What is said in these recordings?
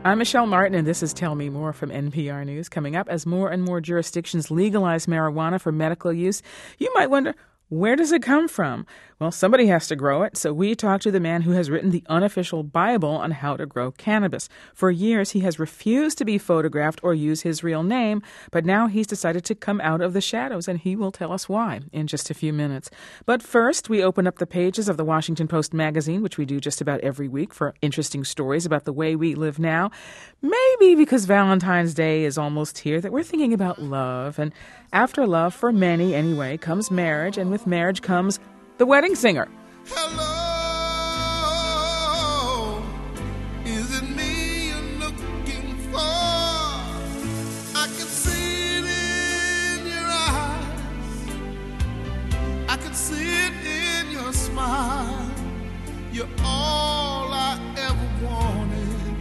I'm Michelle Martin, and this is Tell Me More from NPR News. Coming up, as more and more jurisdictions legalize marijuana for medical use, you might wonder, where does it come from? Well, somebody has to grow it, so we talked to the man who has written the unofficial Bible on how to grow cannabis. For years, he has refused to be photographed or use his real name, but now he's decided to come out of the shadows, and he will tell us why in just a few minutes. But first, we open up the pages of the Washington Post magazine, which we do just about every week, for interesting stories about the way we live now. Maybe because Valentine's Day is almost here that we're thinking about love, and after love, for many anyway, comes marriage, and with marriage comes the wedding singer. Hello, is it me you're looking for? I can see it in your eyes, I can see it in your smile. You're all I ever wanted.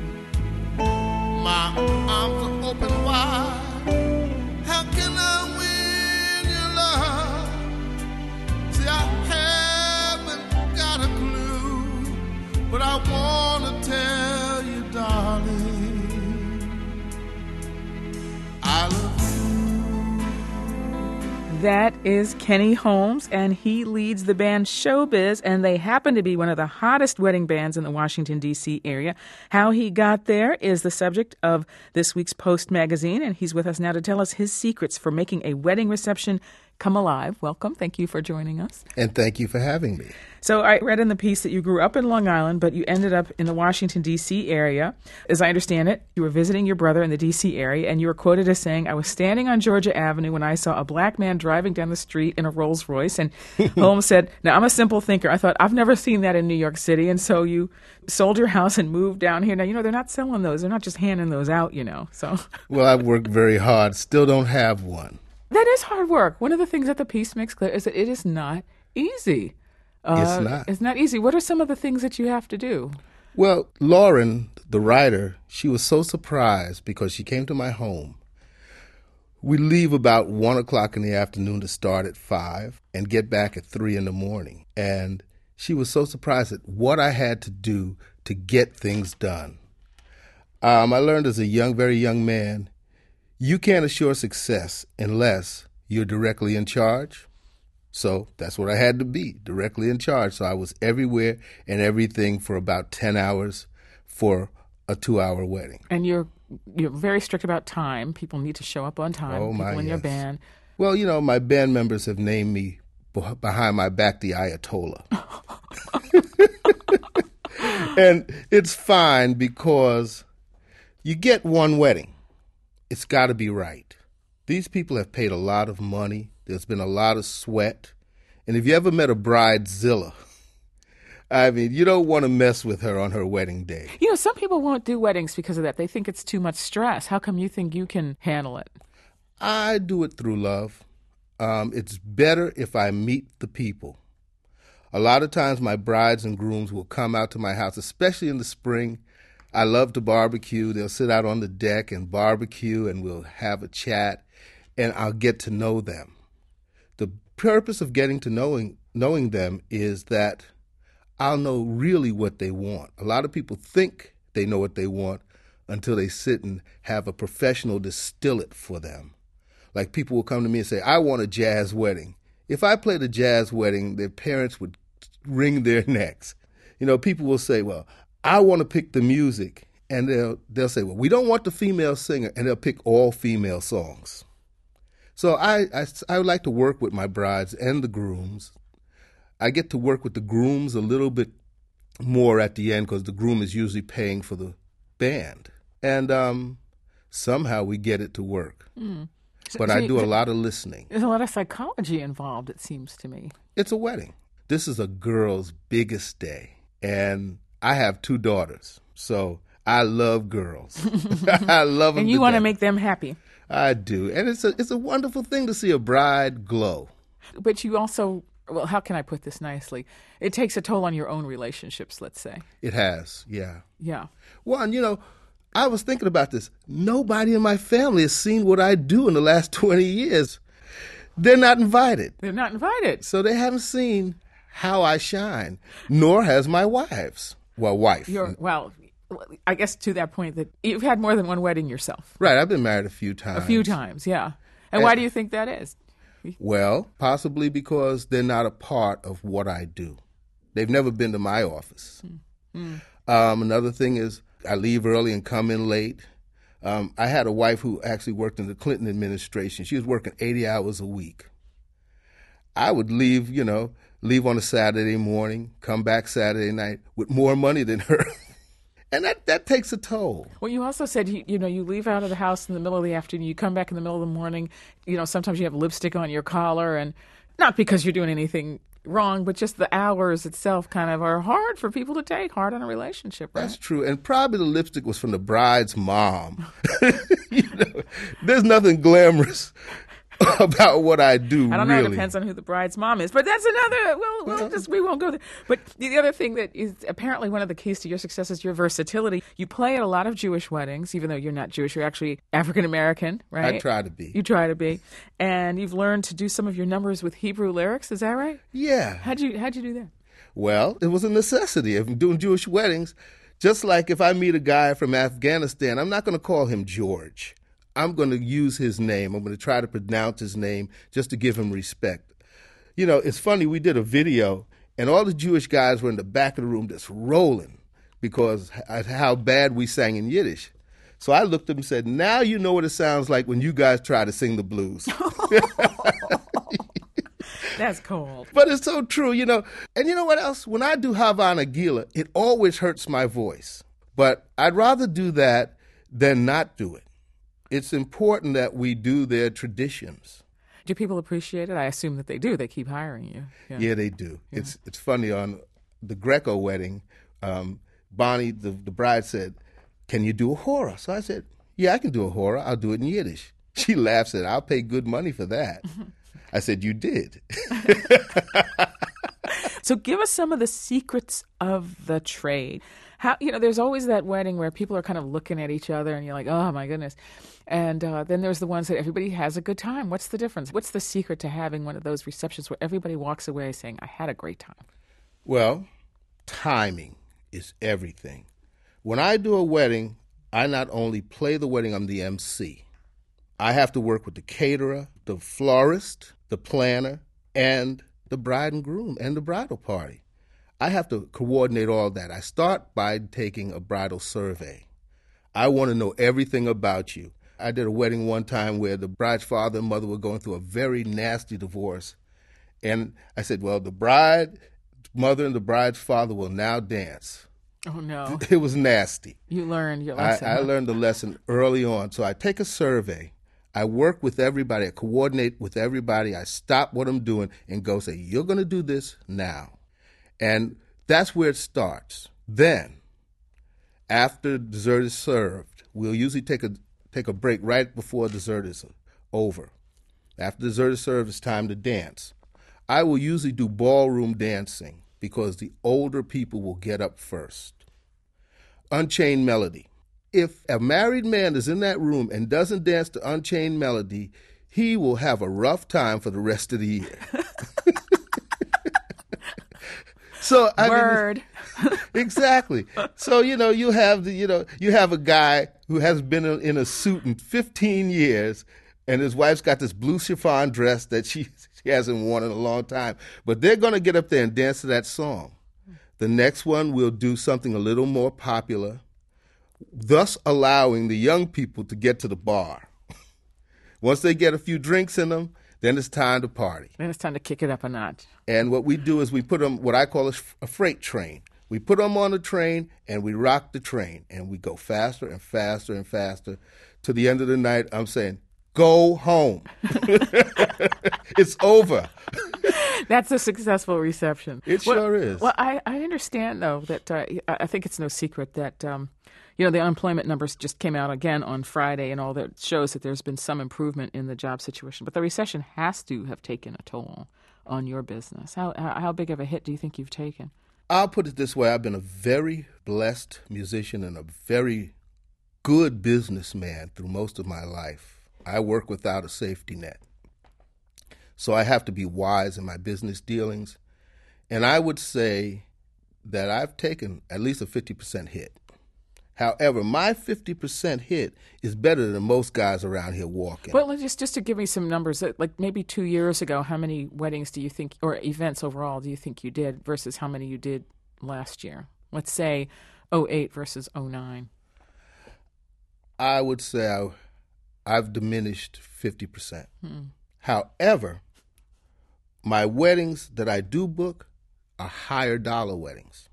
My arms are open wide. How can I win your love? See, I haven't got a clue, but I want to tell you, darling, I love you. That is Kenny Holmes, and he leads the band Showbiz, and they happen to be one of the hottest wedding bands in the Washington, D.C. area. How he got there is the subject of this week's Post magazine, and he's with us now to tell us his secrets for making a wedding reception come alive. Welcome. Thank you for joining us. And thank you for having me. So I read in the piece that you grew up in Long Island, but you ended up in the Washington, D.C. area. As I understand it, you were visiting your brother in the D.C. area, and you were quoted as saying, "I was standing on Georgia Avenue when I saw a black man driving down the street in a Rolls Royce." And Holmes said, "Now, I'm a simple thinker. I thought, I've never seen that in New York City." And so you sold your house and moved down here. Now, they're not selling those. They're not just handing those out, So. Well, I've worked very hard. Still don't have one. That is hard work. One of the things that the piece makes clear is that it is not easy. It's not. It's not easy. What are some of the things that you have to do? Well, Lauren, the writer, she was so surprised because she came to my home. We leave about 1 o'clock in the afternoon to start at 5 and get back at 3 in the morning. And she was so surprised at what I had to do to get things done. I learned as a very young man, you can't assure success unless you're directly in charge. So that's what I had to be, directly in charge. So I was everywhere and everything for about 10 hours for a 2-hour wedding. And you're very strict about time. People need to show up on time. Oh, people in your yes. band. Well, my band members have named me behind my back the Ayatollah. And it's fine because you get one wedding. It's got to be right. These people have paid a lot of money. There's been a lot of sweat. And if you ever met a bridezilla, you don't want to mess with her on her wedding day. Some people won't do weddings because of that. They think it's too much stress. How come you think you can handle it? I do it through love. It's better if I meet the people. A lot of times my brides and grooms will come out to my house, especially in the spring. I love to barbecue. They'll sit out on the deck and barbecue, and we'll have a chat, and I'll get to know them. The purpose of getting to knowing them is that I'll know really what they want. A lot of people think they know what they want until they sit and have a professional distill it for them. Like people will come to me and say, "I want a jazz wedding." If I played a jazz wedding, their parents would wring their necks. People will say, "Well, I want to pick the music," and they'll say, "Well, we don't want the female singer," and they'll pick all female songs. So I would like to work with my brides and the grooms. I get to work with the grooms a little bit more at the end because the groom is usually paying for the band, and somehow we get it to work. But I do a lot of listening. There's a lot of psychology involved, it seems to me. It's a wedding. This is a girl's biggest day, and I have 2 daughters, so I love girls. I love them. And you want to make them happy. I do, and it's a wonderful thing to see a bride glow. But you also, well, how can I put this nicely? It takes a toll on your own relationships, let's say. It has, yeah. Yeah. Well, and I was thinking about this. Nobody in my family has seen what I do in the last 20 years. They're not invited. They're not invited. So they haven't seen how I shine, nor has my wives. Well, wife. I guess to that point that you've had more than one wedding yourself. Right, I've been married a few times. A few times, yeah. And why do you think that is? Well, possibly because they're not a part of what I do. They've never been to my office. Another thing is I leave early and come in late. I had a wife who actually worked in the Clinton administration. She was working 80 hours a week. I would leave on a Saturday morning, come back Saturday night with more money than her. And that takes a toll. Well, you also said, you leave out of the house in the middle of the afternoon, you come back in the middle of the morning, sometimes you have lipstick on your collar, and not because you're doing anything wrong, but just the hours itself kind of are hard for people to take, hard on a relationship, right? That's true. And probably the lipstick was from the bride's mom. There's nothing glamorous about what I do. I don't know. It depends on who the bride's mom is, but that's another. We won't go there. But the other thing that is apparently one of the keys to your success is your versatility. You play at a lot of Jewish weddings, even though you're not Jewish. You're actually African American, right? I try to be. You try to be, and you've learned to do some of your numbers with Hebrew lyrics. Is that right? Yeah. How'd you do that? Well, it was a necessity. If I'm doing Jewish weddings, just like if I meet a guy from Afghanistan, I'm not going to call him George. I'm going to use his name. I'm going to try to pronounce his name just to give him respect. It's funny, we did a video, and all the Jewish guys were in the back of the room just rolling because of how bad we sang in Yiddish. So I looked at him and said, now you know what it sounds like when you guys try to sing the blues. That's cold. But it's so true, And you know what else? When I do Havana Gila, it always hurts my voice. But I'd rather do that than not do it. It's important that we do their traditions. Do people appreciate it? I assume that they do. They keep hiring you. Yeah, they do. Yeah. It's funny. On the Greco wedding, Bonnie, the bride, said, can you do a hora? So I said, yeah, I can do a hora. I'll do it in Yiddish. She laughed and said, I'll pay good money for that. I said, you did. So give us some of the secrets of the trade. How there's always that wedding where people are kind of looking at each other and you're like, oh, my goodness. And then there's the ones that everybody has a good time. What's the difference? What's the secret to having one of those receptions where everybody walks away saying, I had a great time? Well, timing is everything. When I do a wedding, I not only play the wedding, I'm the MC. I have to work with the caterer, the florist, the planner, and the bride and groom and the bridal party. I have to coordinate all that. I start by taking a bridal survey. I want to know everything about you. I did a wedding one time where the bride's father and mother were going through a very nasty divorce. And I said, well, the bride's mother and the bride's father will now dance. Oh, no. It was nasty. You learned your lesson. I learned the lesson early on. So I take a survey. I work with everybody. I coordinate with everybody. I stop what I'm doing and go say, you're going to do this now. And that's where it starts. Then, after dessert is served, we'll usually take a break right before dessert is over. After dessert is served, it's time to dance. I will usually do ballroom dancing because the older people will get up first. Unchained Melody. If a married man is in that room and doesn't dance to Unchained Melody, he will have a rough time for the rest of the year. So Word. Exactly. So you have you have a guy who has been in a suit in 15 years, and his wife's got this blue chiffon dress that she hasn't worn in a long time. But they're going to get up there and dance to that song. The next one will do something a little more popular, thus allowing the young people to get to the bar. Once they get a few drinks in them, then it's time to party. Then it's time to kick it up a notch. And what we do is we put them, what I call a freight train. We put them on the train and we rock the train. And we go faster and faster and faster. To the end of the night, I'm saying, go home. It's over. That's a successful reception. It sure is. Well, I understand, though, that I think it's no secret that the unemployment numbers just came out again on Friday, and all that shows that there's been some improvement in the job situation. But the recession has to have taken a toll on your business. How big of a hit do you think you've taken? I'll put it this way. I've been a very blessed musician and a very good businessman through most of my life. I work without a safety net. So I have to be wise in my business dealings. And I would say that I've taken at least a 50% hit. However, my 50% hit is better than most guys around here walking. Well, just to give me some numbers, like maybe 2 years ago, how many weddings do you think, or events overall, do you think you did versus how many you did last year? Let's say 08 versus 09. I would say I've diminished 50%. However, my weddings that I do book are higher dollar weddings.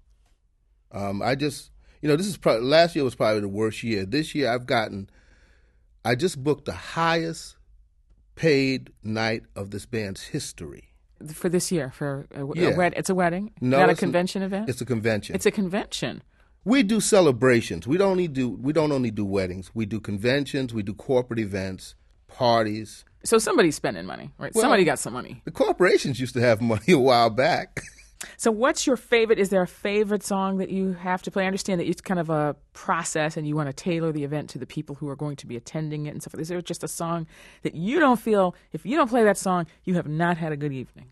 This is probably, last year was probably the worst year. This year I just booked the highest paid night of this band's history. For this year, for Yeah. it's a wedding? No, Not a it's convention event? It's a convention. It's a convention. We do celebrations. We don't only do weddings. We do conventions. We do corporate events, parties. So somebody's spending money, right? Well, Somebody got some money. The corporations used to have money a while back. So what's your favorite? Is there a favorite song that you have to play? I understand that it's kind of a process and you want to tailor the event to the people who are going to be attending it and stuff. Is there just a song that you don't feel, if you don't play that song, you have not had a good evening?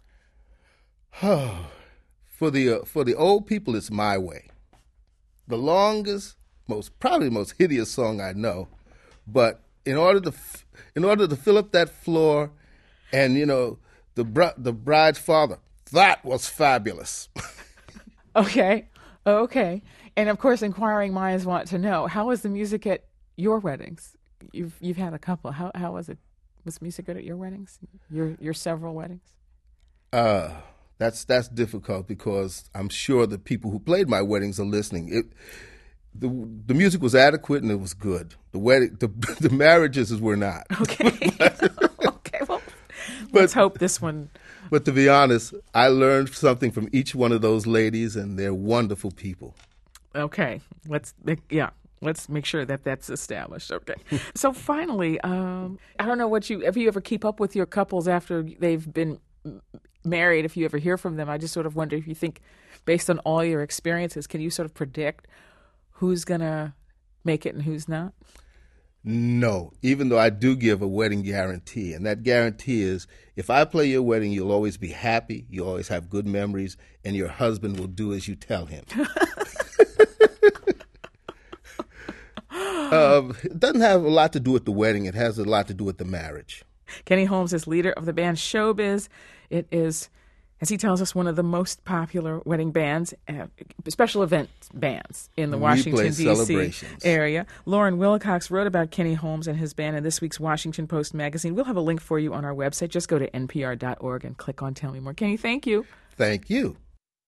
For the old people, it's My Way. The longest, probably the most hideous song I know. But in order to fill up that floor, and the bride's father, that was fabulous. Okay. And of course, inquiring minds want to know, how was the music at your weddings? You've had a couple. How was it? Was music good at your weddings? Your several weddings? That's difficult because I'm sure the people who played my weddings are listening. The music was adequate and it was good. The marriages were not. Okay. Okay. Well, let's hope this one. But to be honest, I learned something from each one of those ladies, and they're wonderful people. Okay. Let's make sure that that's established. Okay. So finally, I don't know if you ever keep up with your couples after they've been married, if you ever hear from them. I just sort of wonder if you think, based on all your experiences, can you sort of predict who's going to make it and who's not? No, even though I do give a wedding guarantee. And that guarantee is, if I play your wedding, you'll always be happy, you'll always have good memories, and your husband will do as you tell him. It doesn't have a lot to do with the wedding. It has a lot to do with the marriage. Kenny Holmes is leader of the band Showbiz. It is, as he tells us, one of the most popular wedding bands, special event bands in the Washington, D.C. area. Lauren Wilcox wrote about Kenny Holmes and his band in this week's Washington Post magazine. We'll have a link for you on our website. Just go to npr.org and click on Tell Me More. Kenny, thank you. Thank you.